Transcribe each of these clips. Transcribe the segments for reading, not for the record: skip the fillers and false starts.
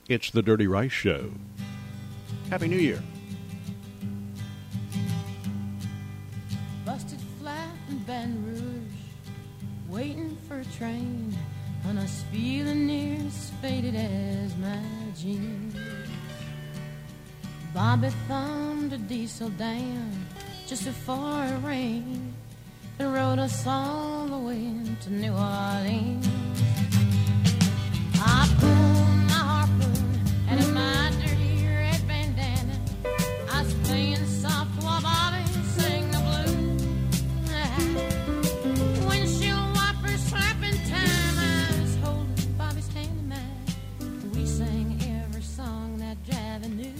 It's the Dirty Rice Show. Happy New Year. Busted flat in Baton Rouge, waiting for a train, and I was feeling near as faded as my jeans. Bobby thumbed a diesel down just before it rained and rode us all the way to New Orleans. I pulled my harpoon and in my dirty red bandana I was playing soft while Bobby sang the blues. Windshield wipers slapping time, I was holding Bobby's hand in mine. We sang every song that Javi knew.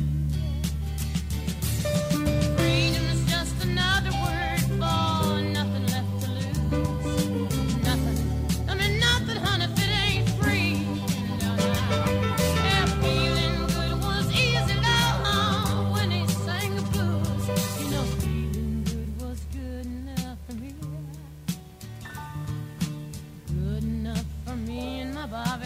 Freedom is just another word for nothing left to lose. Nothing, I mean nothing, honey, if it ain't free. Yeah, feeling good was easy, love, when he sang the blues. You know, feeling good was good enough for me. Good enough for me and my Bobby.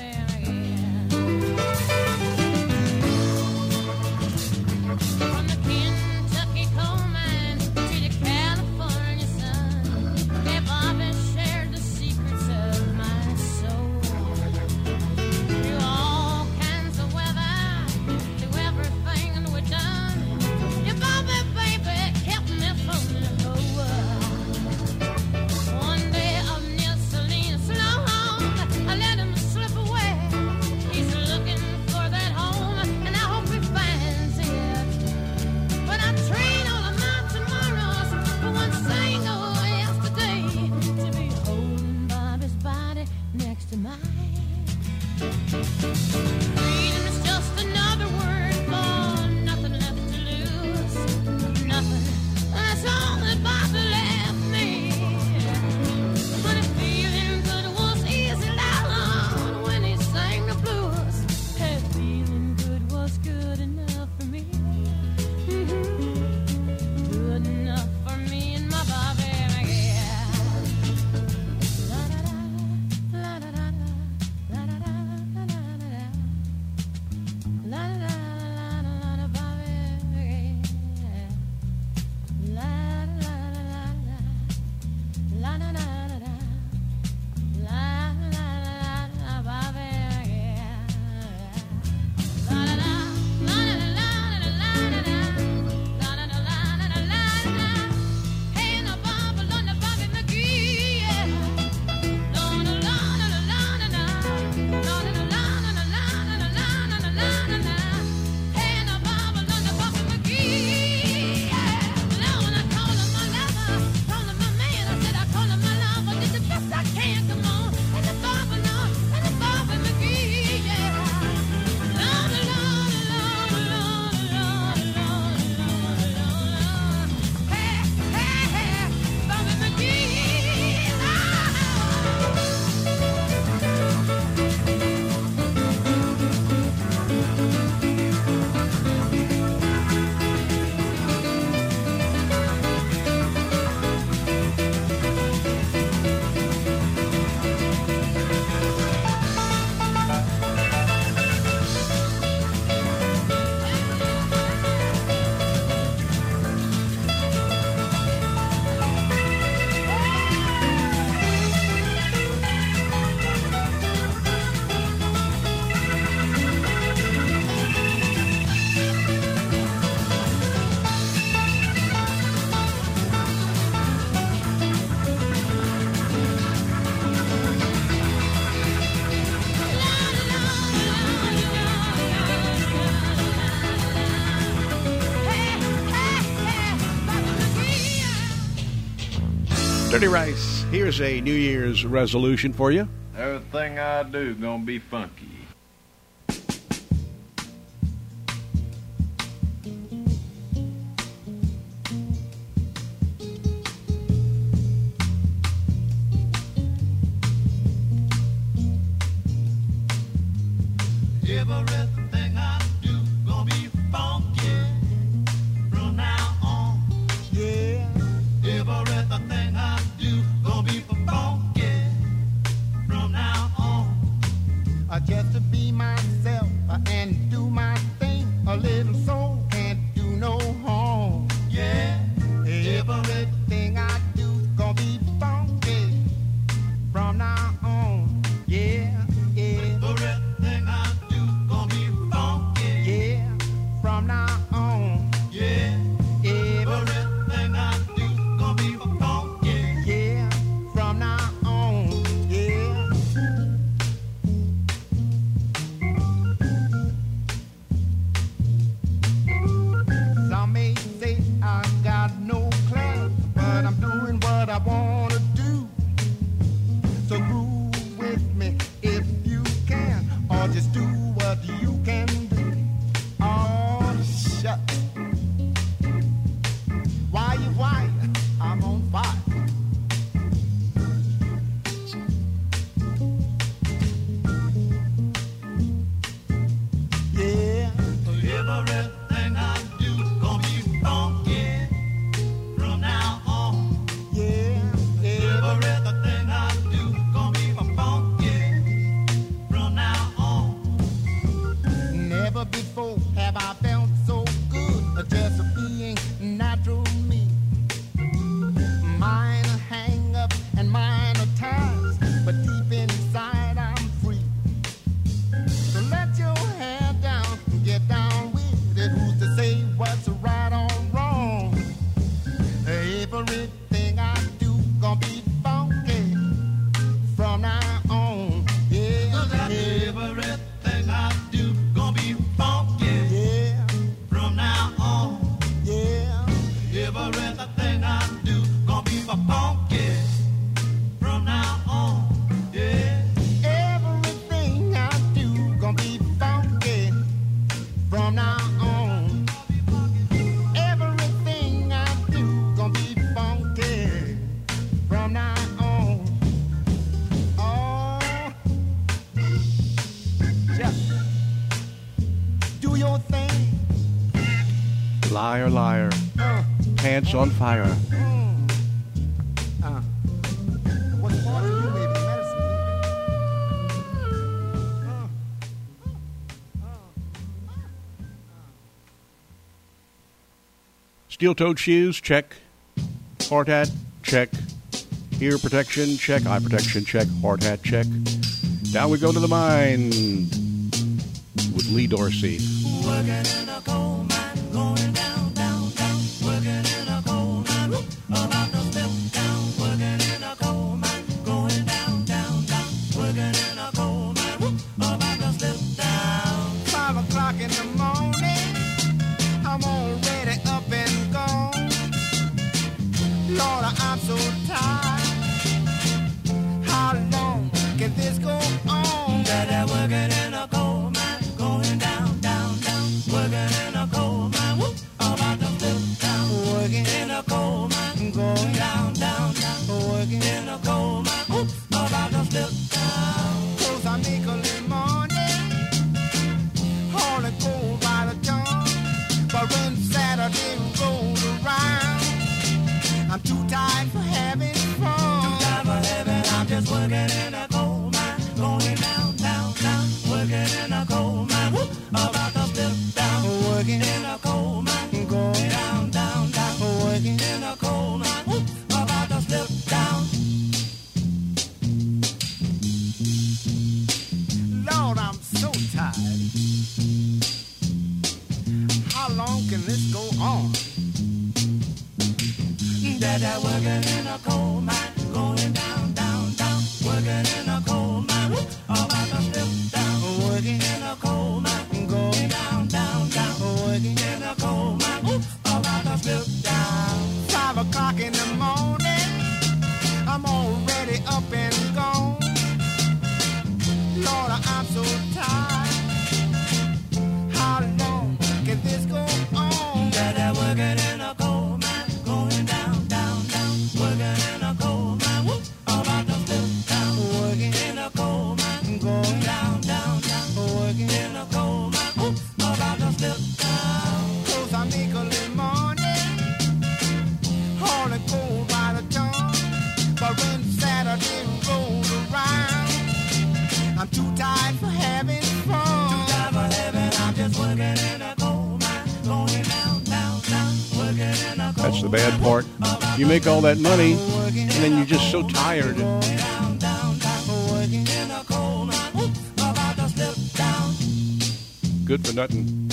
From the Kentucky coal mine to the California sun, yeah, Bobby shared the secrets of my soul. Through all kinds of weather, through everything we've done, yeah, Bobby, baby, kept me from the whole world. One day of near Salinas long, I let him slip away. He's looking for that home, and I hope he finds it. But I trade all of my tomorrows for one single yesterday to be holding Bobby's body next to mine. Freedom is just another word for nothing left to lose. Nothing, that's all that Bobby left me. But if feeling good was easy, loud when he sang the blues. Hey, feeling good was good enough for me. Good enough for me and my Bobby, yeah. La da da, la da da, la da da, la da da, la da da, la da Bobby, yeah. La da la la da da, la la Bobby, yeah. La da da, la da da, la da da, la da da. Hey, no Bobby, Lorna, Bobby McGee, yeah. Lorna, Lorna, Lorna, Lorna, Lorna, Lorna, Lorna. Hey, no Bobby, Lorna, Bobby McGee, yeah. Lorna, call him my lover, call him my man. I said I call him my lover, did the best I can. Come on, and the Bobby, Lord, and the Bobby McGee, yeah. Lorna, Lorna, Lorna, Lorna, Lorna, Lorna. Hey, hey, hey, Bobby McGee, ah. Dirty Rice, here's a New Year's resolution for you. Everything I do gonna be funky. Everything I do gonna be funky from now on. Yeah. Everything I do gonna be funky from now on. Just to be myself and do what you can do. Oh, shut. Why, I'm on fire. Yeah, Everything I do gonna be funky from now on. yeah, Everything I do gonna be funky from now on. never before have I felt so good, just being natural me. Mine are hang up and mine are ties, but deep inside I'm free. So let your hair down and get down with it. Who's to say what's right or wrong? Everything I do gonna be funky from now on. Yeah, Everything I do gonna be funky yeah, from now on. yeah. Everything I do gonna be funky from now on. Yeah. Everything I do gonna be funky from now on. Everything I do gonna be funky from now on. Oh, just do your thing. Liar, liar. Pants on fire. What's part of you, baby? Medicine. Steel-toed shoes, check. Hard hat, check. Ear protection, check. Eye protection, check. Hard hat, check. Down we go to the mine with Lee Dorsey. Working in a coal mine, going down, down, down. Working in a coal mine, whoop, about to step down. Working in a coal mine, going down, down, down. Working in a coal mine, whoop, about to step down. 5 o'clock in the morning, I'm already up and gone. Lord, I'm so tired. How long can this go on? That working in a coal mine, going down, down, down. Working in a coal mine, whoop, about to step down. Working In a coal mine, going down, down, down. working. In a coal mine, whoop, about to step down. Cause I make a little money, hauling coal by the ton. But when Saturday rolls around, I'm too tired for having fun. Time for heaven, I'm just working in a coal mine, going down, down, down. Working in a coal mine, whoop, about to step down. Working, In a coal mine, going, down, down, down. working. In a coal mine, whoop, about to step down. Lord, I'm so tired. How long can this go on? That working in a coal mine, going down, down, down. Working in a coal mine, whoop, about to step down. Working, In a coal mine, going, down, down, down. working. In a coal mine, whoop, about to step down. 5 o'clock in the morning, I'm already up and gone. Lord, I'm so tired. How long can this go on? That working in a coal mine, going down, down, down. Working in a coal mine, whoop, about to step down. Working, In a coal mine, going, down, down, down. working. In a coal mine, whoop, about to step down. Cause I make a little money, hauling coal by the ton. But when Saturday rolls around, I'm too tired for having fun. Time for heaven, I'm just working in a coal mine, going down, down, down. Working in a coal That's the bad part. You make all that money, and then you're just so tired. down, down, down. Working, In a coal mine, whoop, about to step down. Good for nothing.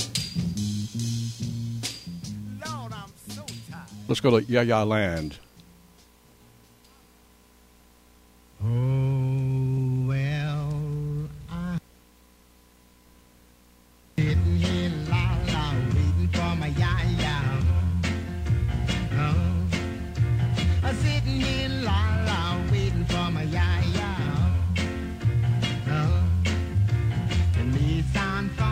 Lord, I'm so tired. Let's go to Ya-Ya Land. Oh, well, I'm sitting here, la, la, waiting for my ya-ya. I'm sitting here, la, la, waiting for my ya-ya. It may sound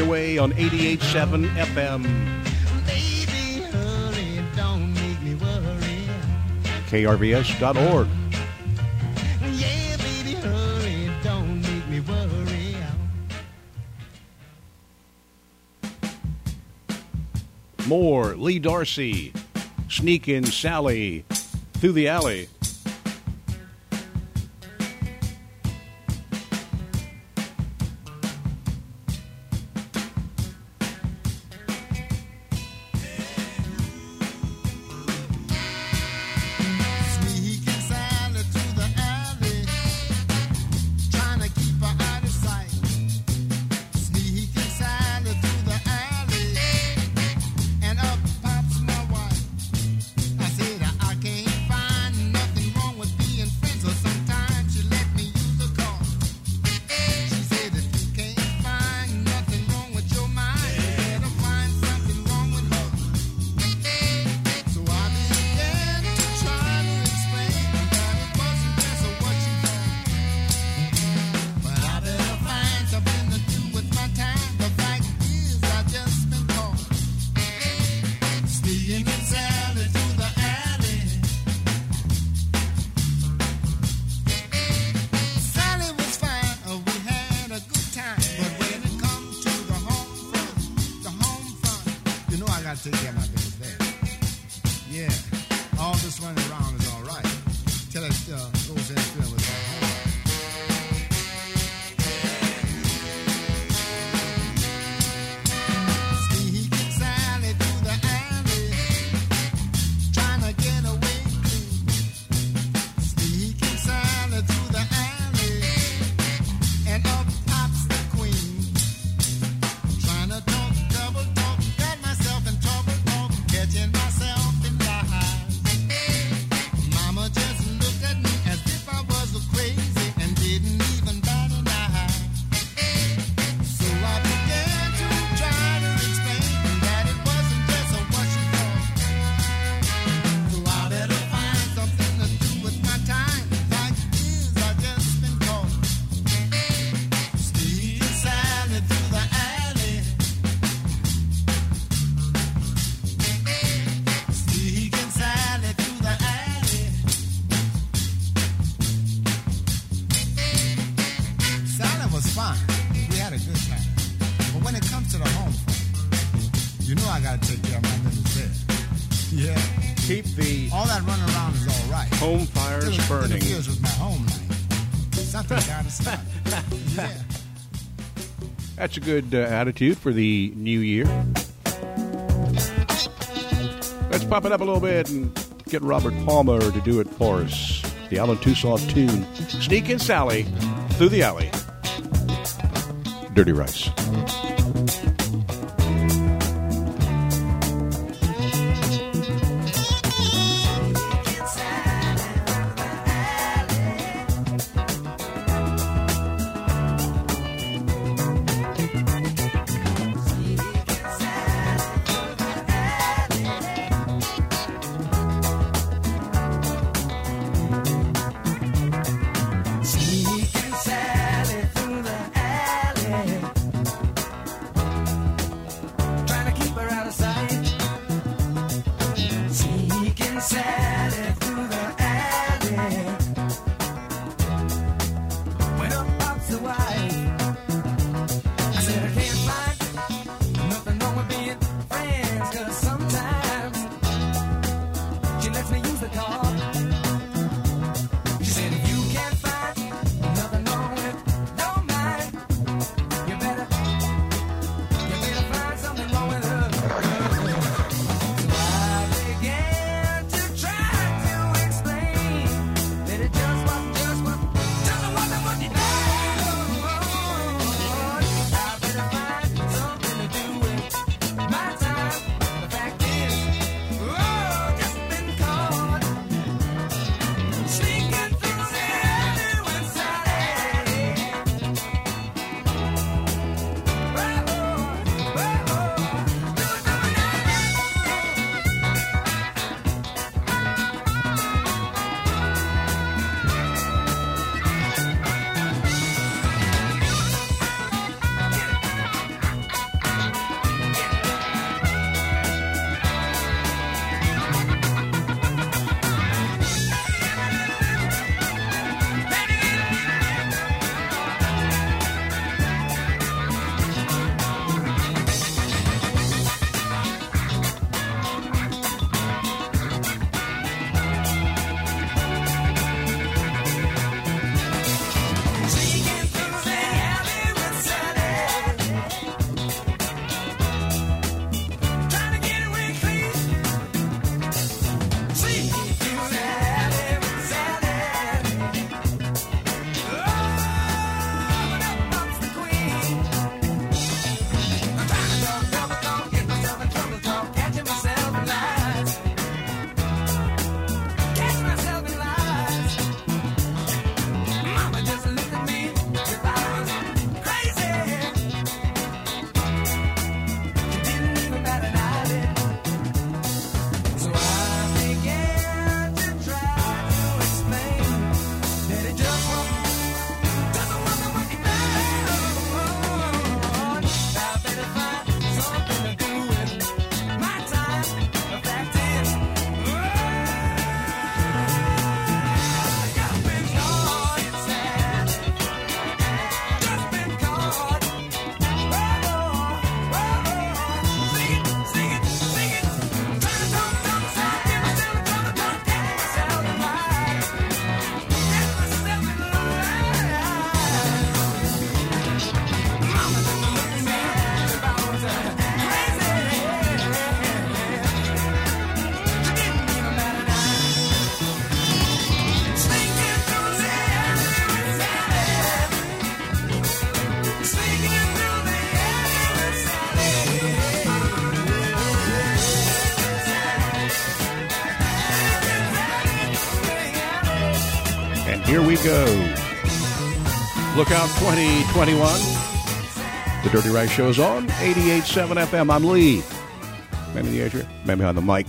your way on 88.7 FM. Baby, hurry, don't make me worry. KRVS.org. Yeah, baby, hurry, don't make me worry. More Lee Darcy, Sneakin' Sally, Through the Alley. Sneaking Sally through the alley, trying to keep her out of sight. Sneaking Sally through the alley, and up pops my wife. I said I can't find nothing wrong with being friends, so sometimes she let me use the car. She said if you can't find nothing wrong with your mind, you better find something wrong with her. So I began to try to explain that it wasn't just what she thought, but I better find something to do with my time. The fact is I just been caught sneaking Sally through the alley. Sally was fine, we had a good time, but when it comes to the home front, you know I gotta take care of my business there. Yeah, all this running around is all right till it goes interfering with my home. Sneaking Sally through the alley, trying to get away clean. Sneaking Sally through the alley, and up pops the queen. Trying to talk, double talk, got myself in trouble, catching myself in lies. Mama just looked at me as if I was crazy and didn't even bat an eye. So I began to try to explain that it wasn't just what she thought. So I better find something to do with my time. Fact is, I just been caught sneaking Sally through the alley. Sneaking Sally through the alley. Sally was fine. We had a good time. But when it comes to the home front, you know I gotta take care of my business there. Yeah. Keep the All that running around is all right. home fires Till it burning. interferes with my home life. Something gotta stop. Yeah. That's a good attitude for the new year. Let's pop it up a little bit and get Robert Palmer to do it for us. The Alan Toussaint tune, Sneakin' Sally, Through the Alley. Dirty Rice. Sneaking Sally through the alley. Here we go. Look out 2021. The Dirty Rice Show is on 88.7 FM. I'm Lee. Man in the edge, man behind the mic.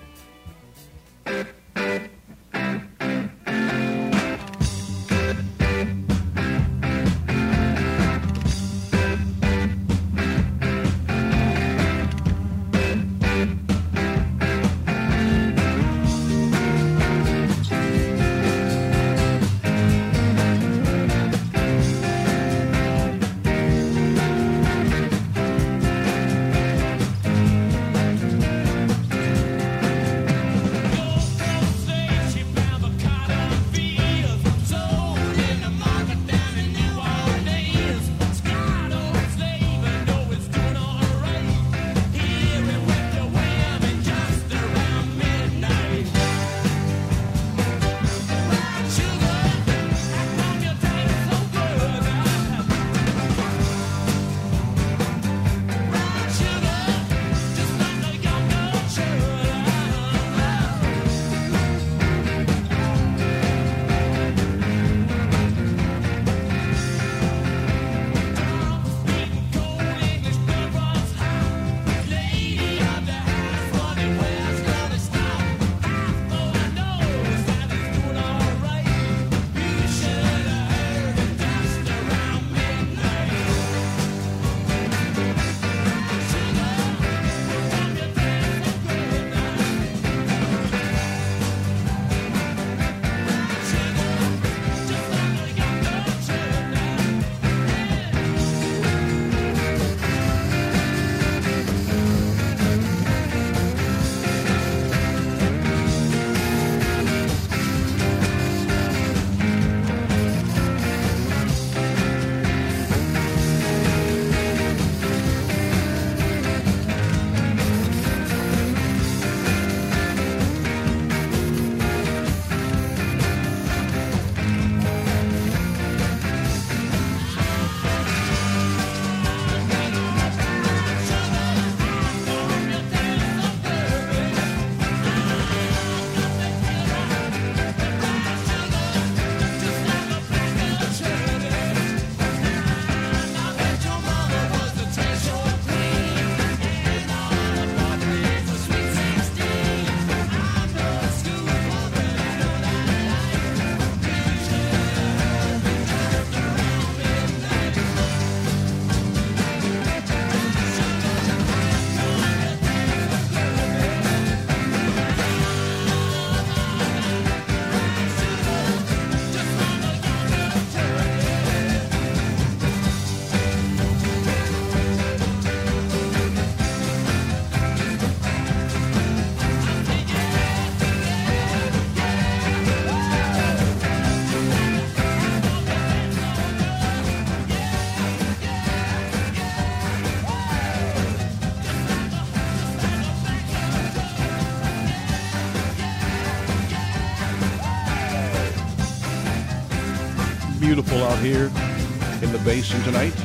Beautiful out here in the basin tonight.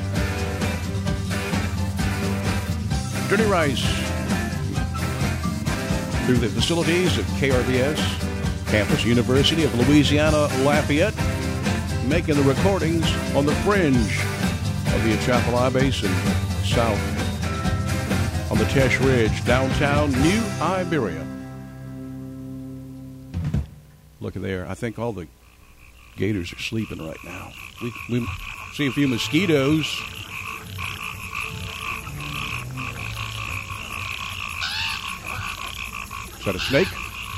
Dirty Rice through the facilities of KRBS, Campus University of Louisiana Lafayette, making the recordings on the fringe of the Atchafalaya Basin, south on the Tesh Ridge, downtown New Iberia. Look at there. I think all the gators are sleeping right now. We see a few mosquitoes. Is that a snake?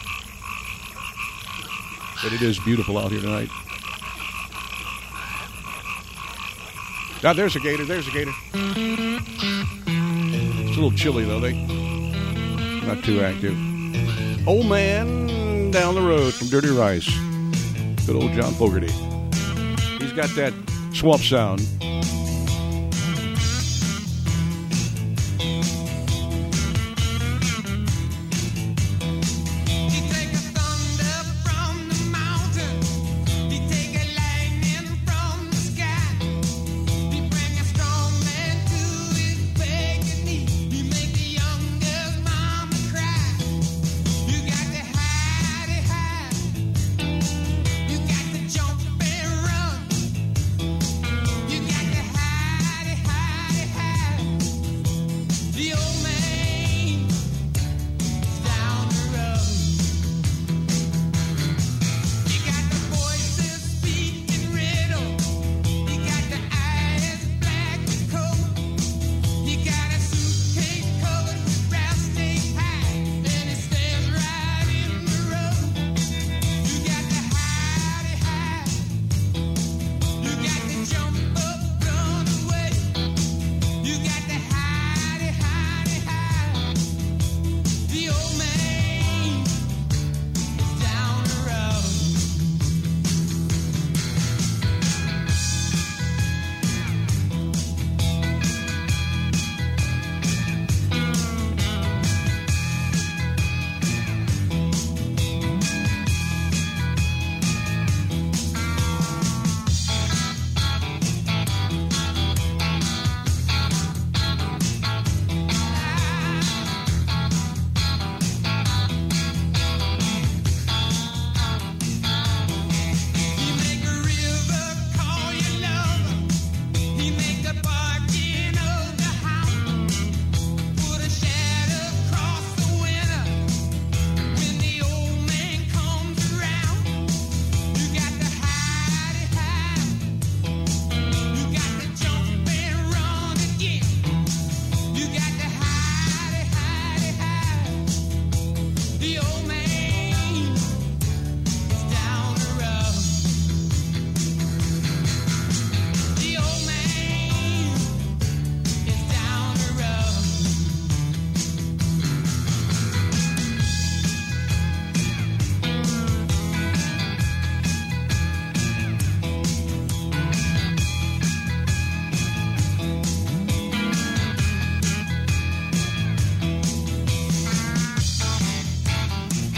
But it is beautiful out here tonight. Now there's a gator. There's a gator. It's a little chilly though. They're not too active. Old man down the road from Dirty Rice. Good old John Fogerty. He's got that swamp sound. Jump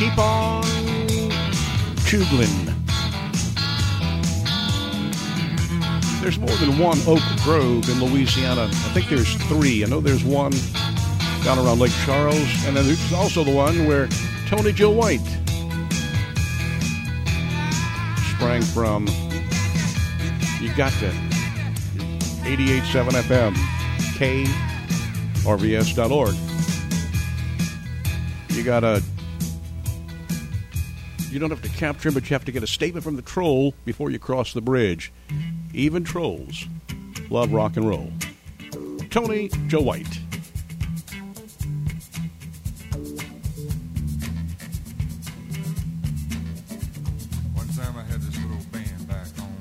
Keep on Chuglin. There's more than one Oak Grove in Louisiana. I think there's 3. I know there's one down around Lake Charles, and then there's also the one where Tony Joe White sprang from. You got to 88.7 FM, KRVS.org. You don't have to capture him, but you have to get a statement from the troll before you cross the bridge. Even trolls love rock and roll. Tony Joe White. One time I had this little band back home,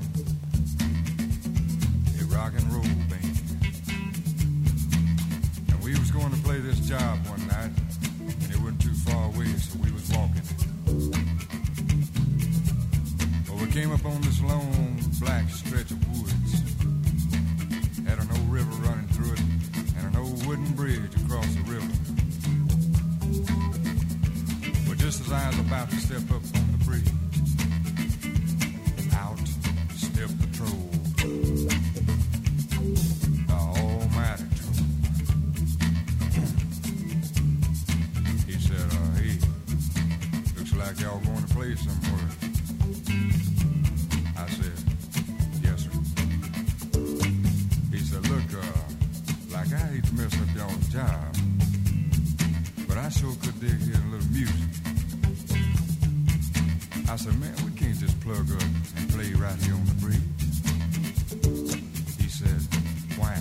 a rock and roll band. And we was going to play this job one night, and it wasn't too far away, so we was walking. Well, we came up on this long black stretch of woods. Had an old river running through it and an old wooden bridge across the river. But just as I was about to step up on the bridge, out stepped the troll. The almighty troll. He said, hey, looks like y'all going to play somewhere. I said, yes, sir. He said, look, like I hate to mess up y'all's job, but I sure could dig here a little music. I said, man, we can't just plug up and play right here on the bridge. He said, why?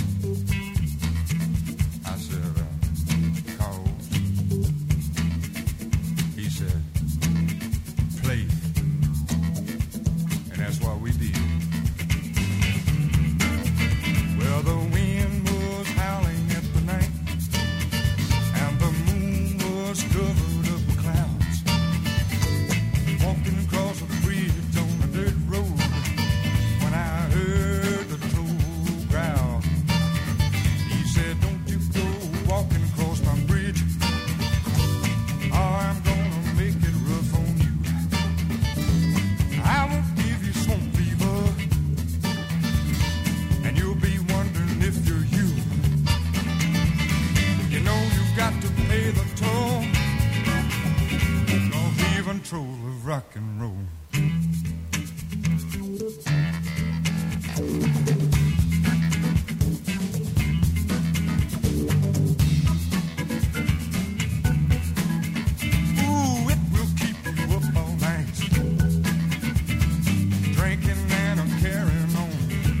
I said, cause. He said, play. And that's what we did. Well, the wind was howling at the night, and the moon was covered up with clouds. Walking across the bridge on a dirt road, when I heard the troll growl. He said, don't you go walking across my bridge, or I'm gonna make it rough on you. I won't give you swamp fever, and you'll be wondering if you're you. You know you've got to pay the toll, 'cause even trolls love rock and roll. Ooh, it will keep you up all night, drinking and a carrying on,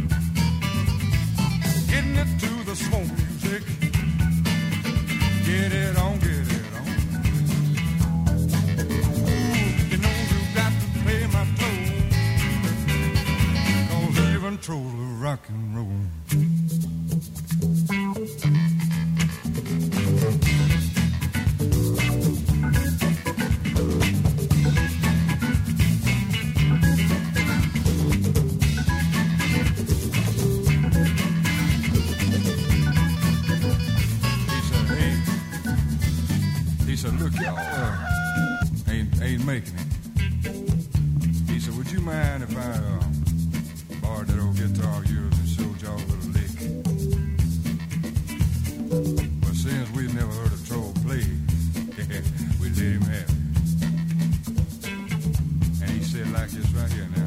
getting it to the swamp music. Get it on, get it on. Ooh, you know you got to pay my toll, 'cause even troll love rock and roll. He said, look, y'all ain't making it. He said, would you mind if I borrowed that old guitar of yours and showed y'all a little lick? Well, since we've never heard a troll play, we let him have it. And he said like this right here now.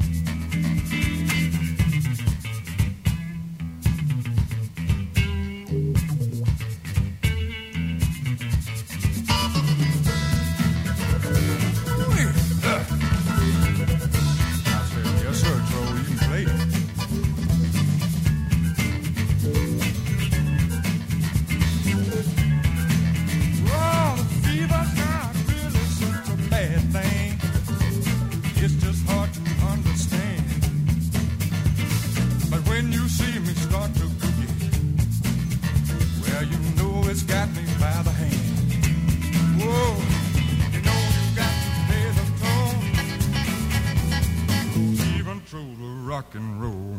Rock and roll.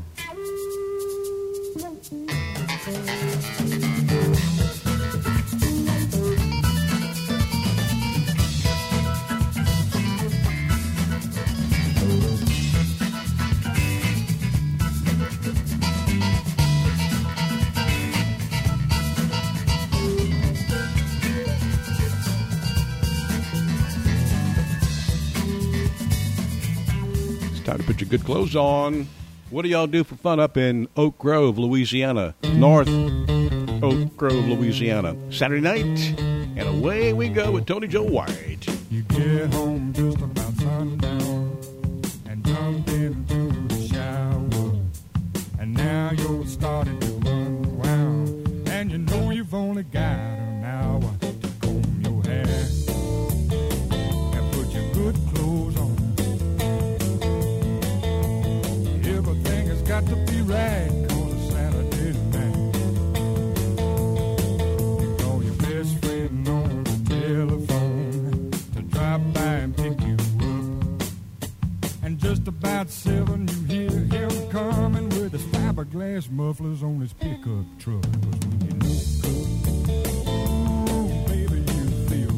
Time to put your good clothes on. What do y'all do for fun up in Oak Grove, Louisiana? North Oak Grove, Louisiana. Saturday night, and away we go with Tony Joe White. You get home just about sundown and jumped into the shower, and now you're starting to unwound, and you know you've only got an hour to comb your hair and put your good clothes on. Everything has got to be right on a Saturday night. You call your best friend on the telephone to drop by and pick you up. And just about 7 you hear him coming with his fiberglass mufflers on his pickup truck. 'Cause when you look good, ooh, baby, you feel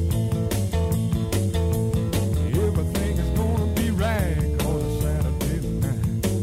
good. Everything is gonna be right on a Saturday night.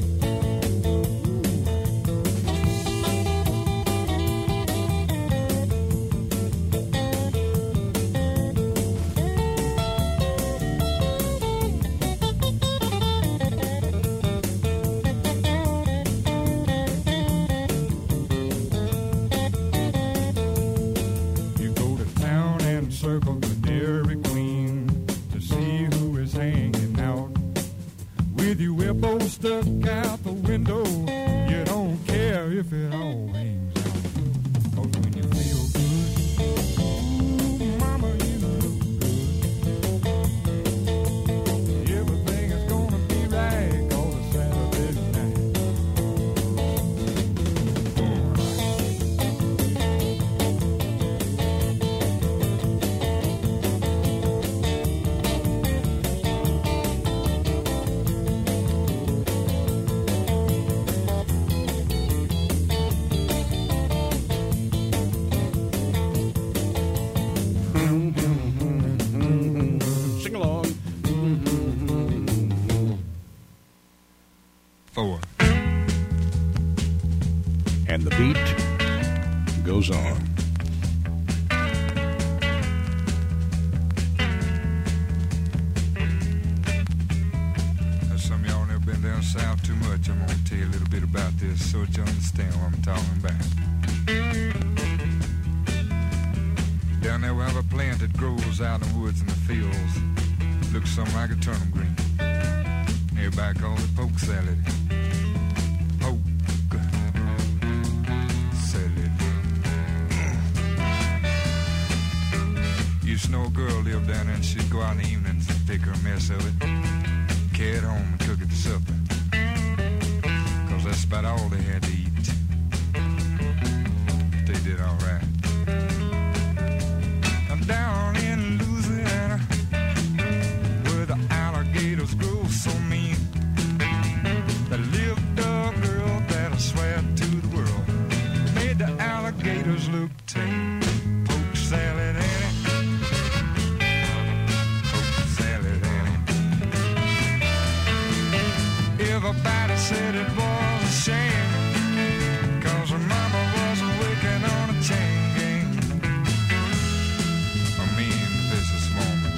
You go to town and circle the Dairy Queen to see who is hanging out. With your elbow stuck out the window, you don't care if it all hangs out. 'Cause when you feel good, ooh, mama, you look good. Everything is gonna be right on a Saturday night. Sing along. 4. And the beat goes on. Some of y'all never been down south too much. I'm gonna tell you a little bit about this so that you understand what I'm talking about. Down there we have a plant that grows out in the woods and the fields. Looks something like a turnip green. Everybody calls it poke salad. Poke salad. Used to know a girl lived down there and she'd go out in the evenings and pick her a mess of it, carry it home and cook it for supper. 'Cause that's about all they had to eat. They did all right. I'm down in Louisiana, where the alligators grow so mean. There lived a girl that I swear to the world made the alligators look tame. Poke salad, Annie. Poke salad, Annie. Everybody said it was a shame, 'cause her mama wasn't working on a chain gang. I mean, this is moment.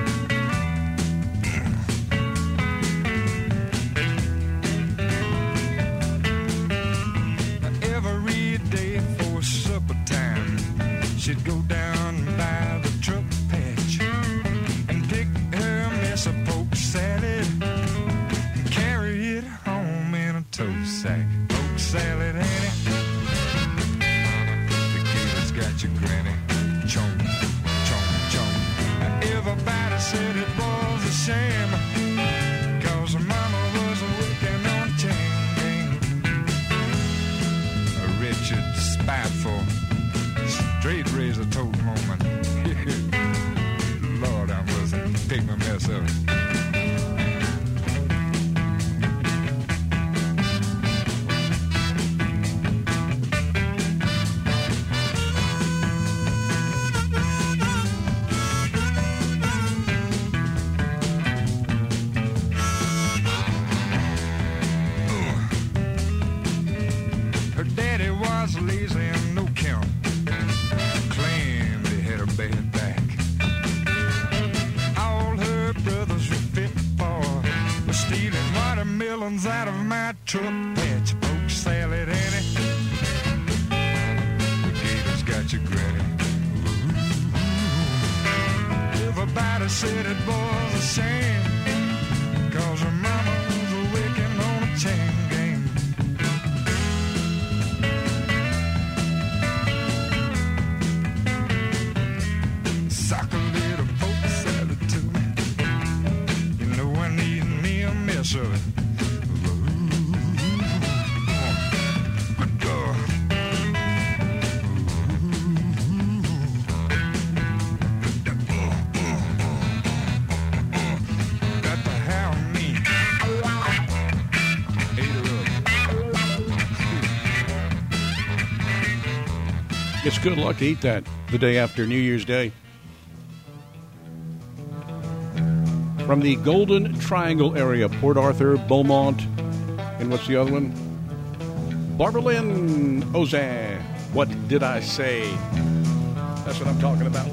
Every day for supper time, she'd go down by the truck patch and pick her mess of poke salad and carry it home in a tote sack. Poke salad, Annie. The kid's got your granny. Chomp, chomp, chomp. Everybody said it was a shame, 'cause her mama wasn't working on a chain gang. A wretched, spiteful, straight razor tote moment. Lord, I mustn't pick my mess up. Her daddy was lazy and no count, claimed he had a bad back. All her brothers Daddy said it was a shame, 'cause her mama was working on a chain gang. Soccer little folks said it to me. You know I need me a mess of it. Good God. Got to have me. Ate her up. It's good luck to eat that the day after New Year's Day. From the Golden Triangle area, Port Arthur, Beaumont, and what's the other one? Barbara Lynn, Ozan. What did I say? That's what I'm talking about.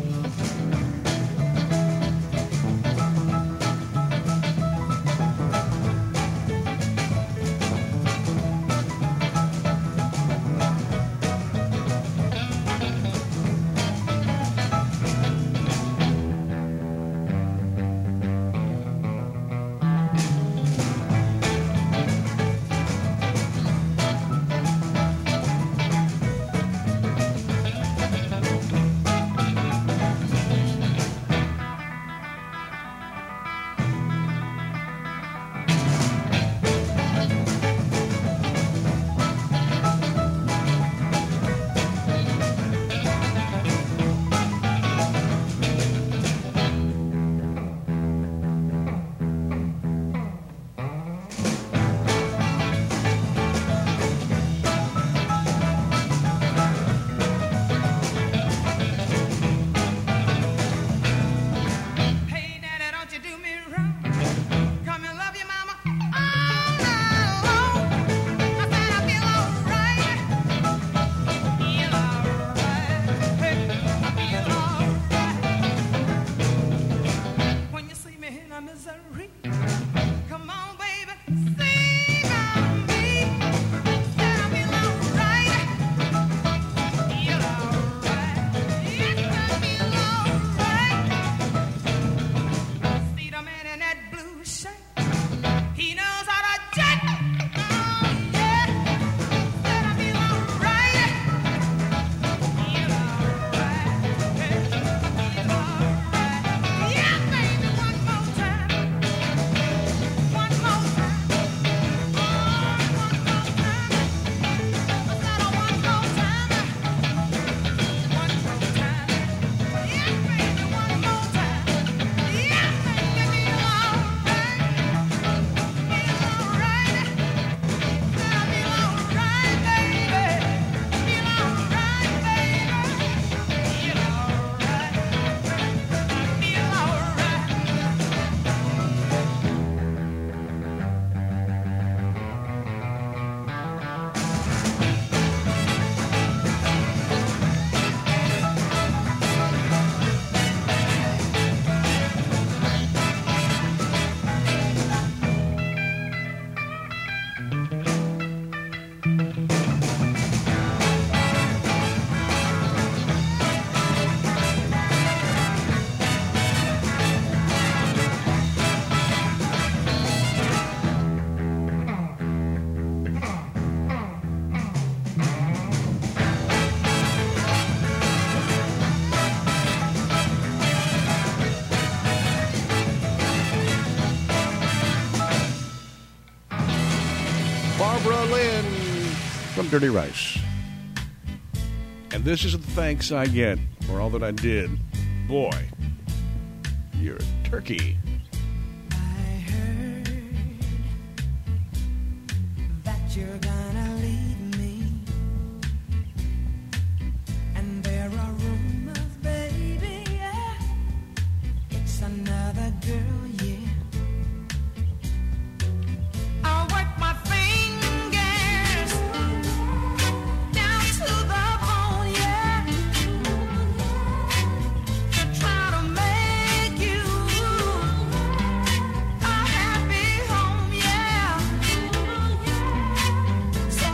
Hey, Daddy, don't you do me wrong. Come and love your mama all night long. I said I feel alright. Feel alright. Hey, I feel alright. When you see me in a misery, come on, baby, sing on me. Said I feel alright. Feel alright. Yes, I feel alright. See the man in that blue shirt. He knows how to jet. Oh, yeah. Said I feel alright. Feel alright. Hey, feel alright. Yeah, baby, one more time. One more time. Oh, one more time. I said one more time. One more time. Yeah, baby, one more time. Yeah, baby, feel alright. Feel alright. Said I feel alright, baby. Feel alright, baby. Feel alright. Feel alright. Barbara Lynn from Dirty Rice. And this is the thanks I get for all that I did. Boy, you're a turkey. I heard that you're gonna leave me, and there are rumors, baby, yeah, it's another girl, yeah. I'll work my fingers down to the bone, yeah, to try to make you a happy home, yeah. So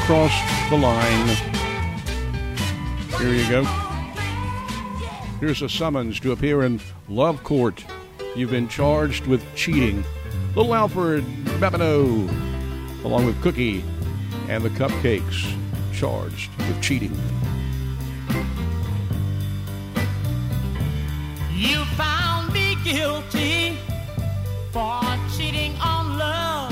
crossed the line. Here you go. Here's a summons to appear in Love Court. You've been charged with cheating. Little Alfred Babineau, along with Cookie and the Cupcakes, charged with cheating. You found me guilty for cheating on love.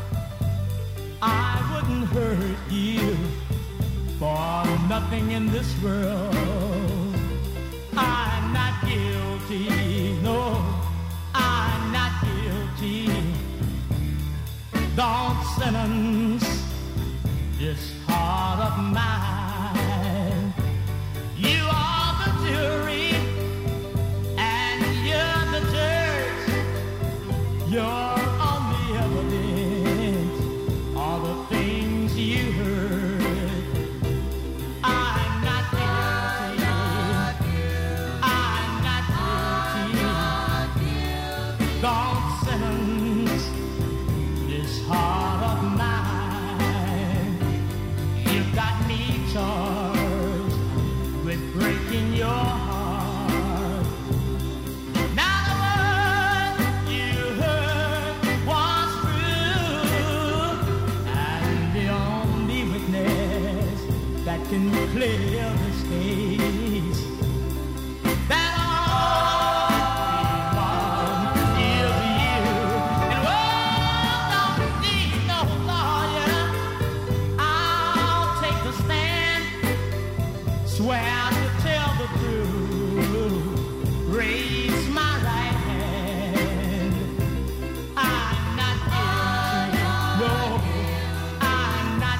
I wouldn't hurt you for nothing in this world. I'm not guilty, no, I'm not guilty. Don't sentence this heart of mine. You are the jury and you're the judge. Your only evidence are the things you heard. I'm not guilty. I'm not guilty. Don't sentence this heart of mine. You've got me charged with breaking your heart. Now the word you heard was true, and the only witness that can clear this case, that only one is you. And world don't need no lawyer. I'll take the stand, swear to tell the truth, raise my right hand. I'm not guilty, no, I'm not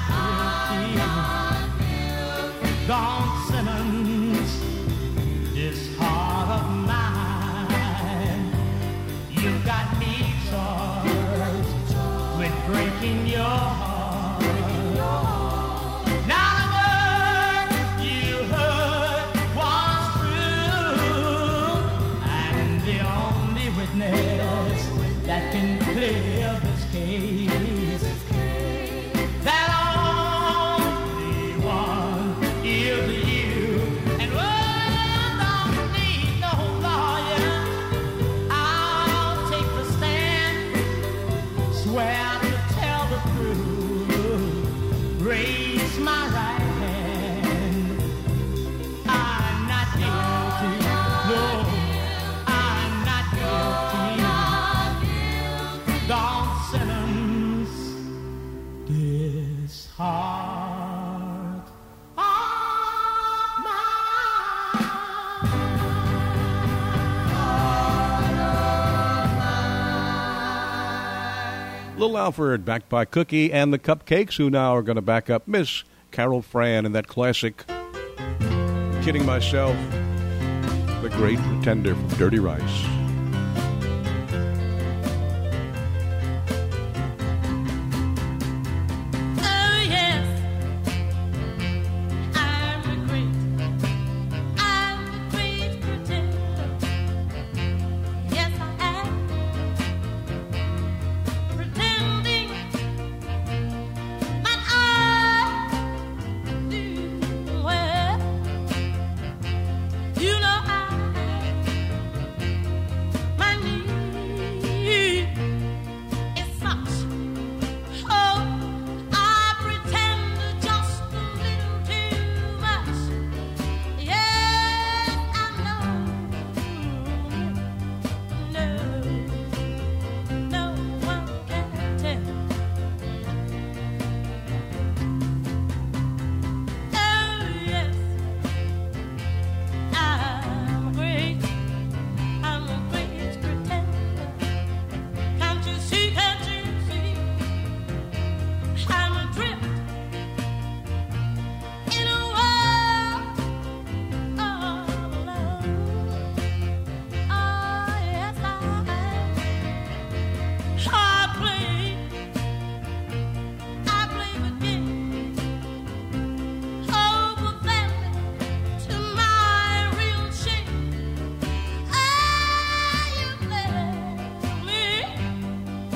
guilty. Don't sentence this heart of mine. You got me charged with breaking your heart. Now the word you heard was true, and the only witness that can clear this case, that only one is you. And world don't need no lawyer. I'll take the stand, swear to tell the truth, raise my right hand. I'm not guilty, no, I'm not guilty. Don't sentence this heart of mine. Little Alfred, backed by Cookie and the Cupcakes, who now are going to back up Miss Carol Fran in that classic Kidding Myself, The Great Pretender from Dirty Rice. Oh yes, I'm a great pretender. Yes, I am pretending, but I do well. You know my need is such. Oh, I pretend just a little too much. Yes, I know. No one can tell. Oh yes, I'm a great pretender. Can't you see? I'm adrift in a world of love. Oh yes, I am. I play the game. Oh, but then to my real shame, you let me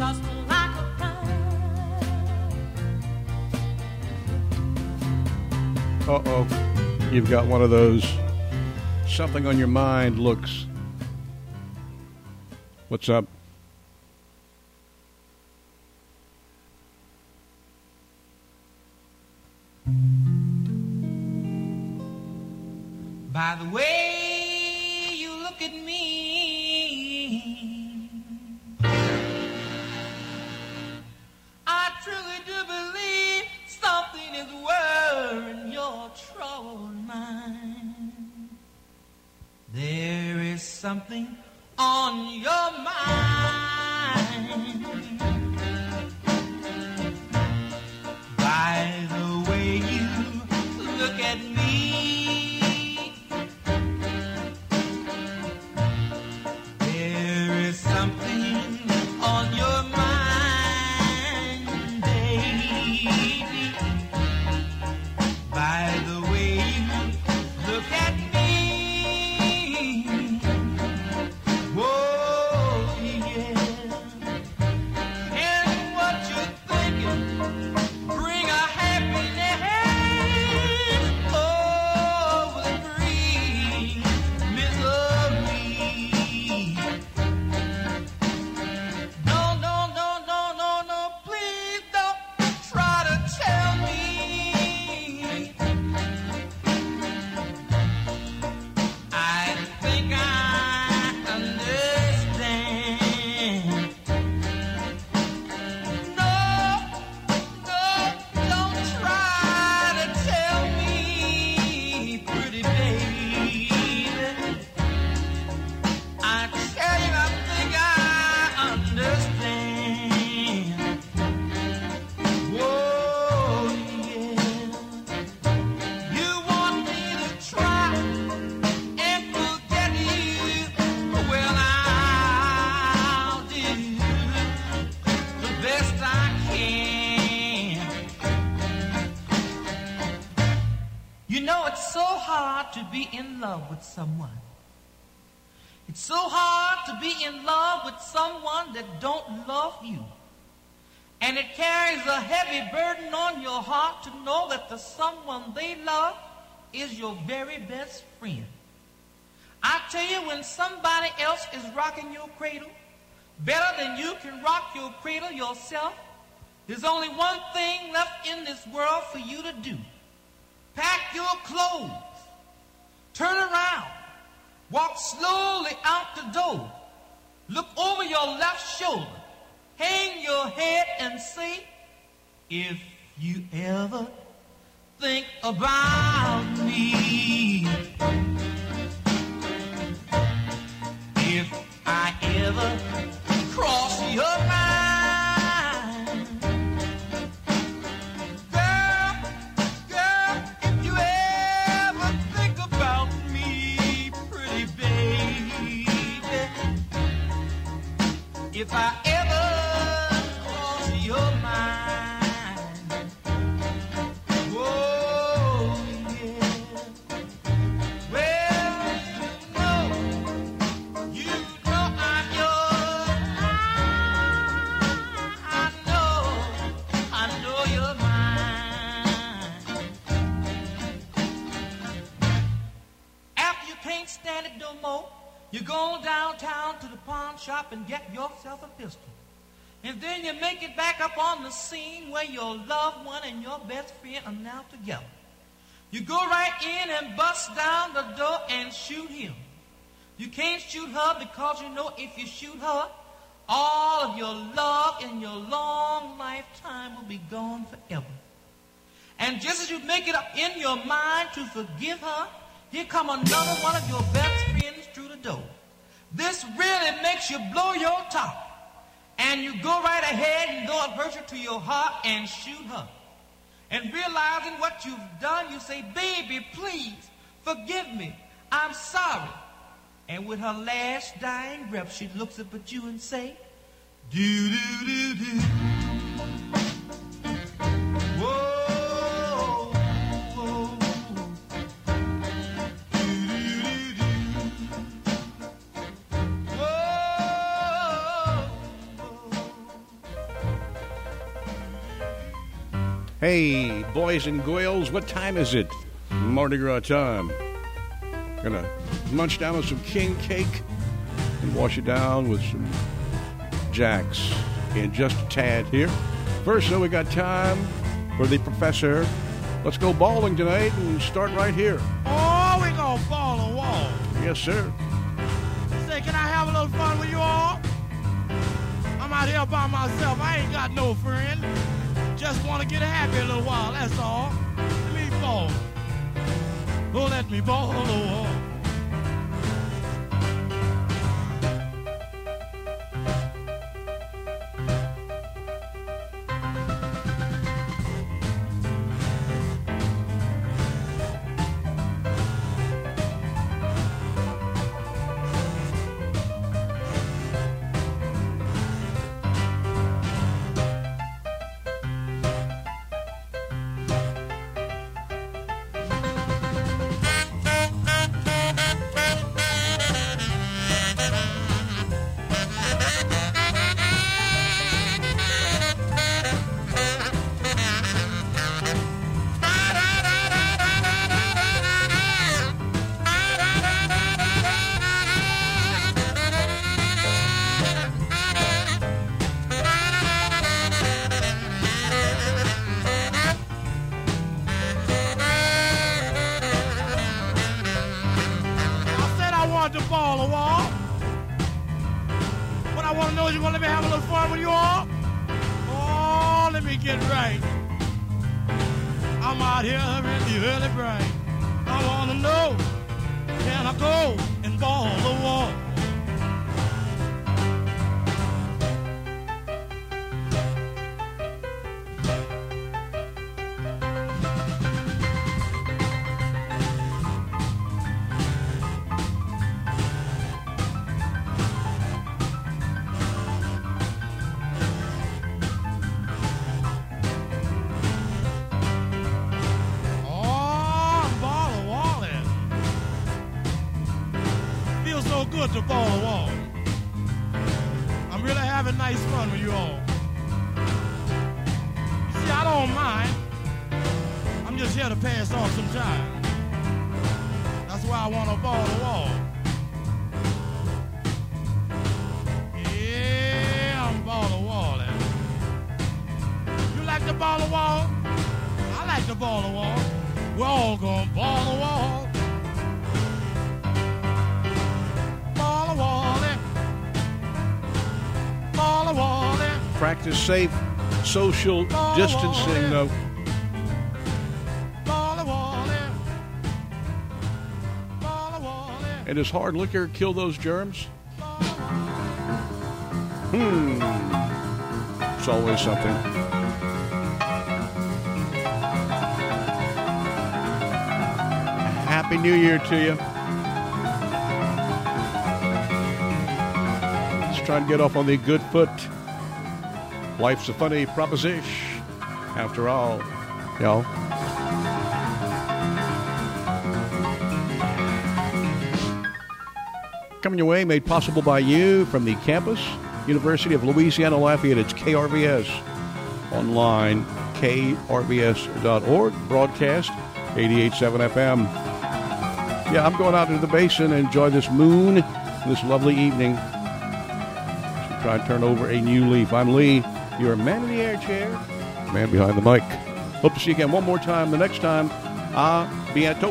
just like a fire. Uh-oh. You've got one of those something on your mind looks. What's up? By the way you look at me, I truly do believe something is worrying your troubled mind. There is something on your mind. By the way you look at me, something on your mind, baby. By the way you look at me, whoa, yeah. And what you're thinking, bring a happiness over the green misery. To be in love with someone. It's so hard to be in love with someone that don't love you. And it carries a heavy burden on your heart to know that the someone they love is your very best friend. I tell you, when somebody else is rocking your cradle better than you can rock your cradle yourself, there's only one thing left in this world for you to do. Pack your clothes. Turn around, walk slowly out the door, look over your left shoulder, hang your head and say, if you ever think about me, if I ever cross your mind, if I ever cross your mind, whoa, yeah. Well, you know I'm yours. I know you're mine. After you can't stand it no more, you go downtown to the pawn shop and get yourself a pistol. And then you make it back up on the scene where your loved one and your best friend are now together. You go right in and bust down the door and shoot him. You can't shoot her because you know if you shoot her, all of your love and your long lifetime will be gone forever. And just as you make it up in your mind to forgive her, here come another one of your best friends through the door. This really makes you blow your top. And you go right ahead and go approach her to your heart and shoot her. And realizing what you've done, you say, baby, please, forgive me. I'm sorry. And with her last dying breath, she looks up at you and say, do-do-do-do. Whoa, whoa. Do-do-do-do. Whoa, whoa. Hey, boys and girls, what time is it? Mardi Gras time. Gonna munch down on some king cake and wash it down with some Jacks in just a tad here. First, though, we got time for the professor. Let's go bowling tonight and start right here. Oh, we gonna ball a wall. Yes, sir. Say, can I have a little fun with you all? I'm out here by myself. I ain't got no friend. Just want to get happy a little while, that's all. Let me ball. Oh, let me ball a wall. To ball a wall. I'm really having nice fun with you all. See, I don't mind. I'm just here to pass off some time. That's why I want to ball a wall. Yeah, I'm ball a wall. You like to ball a wall? I like to ball a wall. We're all gonna ball a wall. Practice safe social distancing, though. And does hard liquor kill those germs? It's always something. Happy New Year to you. Let's try and get off on the good foot. Life's a funny proposition, after all, y'all. Coming your way, made possible by you from the campus, University of Louisiana Lafayette. It's KRVS. Online, krvs.org. Broadcast, 88.7 FM. Yeah, I'm going out into the basin and enjoy this moon, this lovely evening. Try and turn over a new leaf. I'm Lee. You're a man in the air chair, man behind the mic. Hope to see you again one more time. The next time, à bientôt.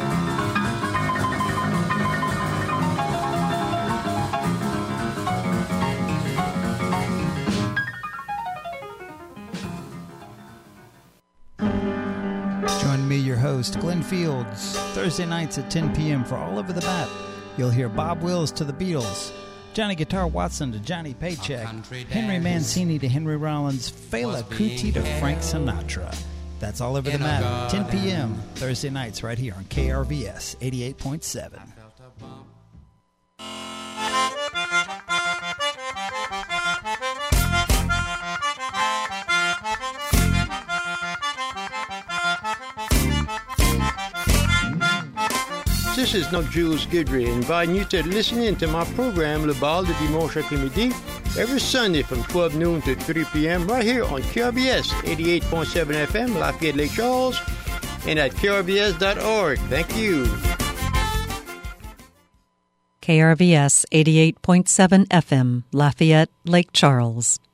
Join me, your host, Glenn Fields, Thursday nights at 10 p.m. for All Over the Map. You'll hear Bob Wills to the Beatles, Johnny Guitar Watson to Johnny Paycheck, Henry Mancini to Henry Rollins, Fela Kuti to Frank Sinatra. That's All Over the Map, 10 p.m. Thursday nights right here on KRVS 88.7. This is not Jules Guidry, inviting you to listen in to my program Le Bal de Dimanche après-midi every Sunday from 12 noon to 3 p.m. right here on KRBS 88.7 FM, Lafayette Lake Charles, and at krbs.org. Thank you. KRVS 88.7 FM, Lafayette, Lake Charles.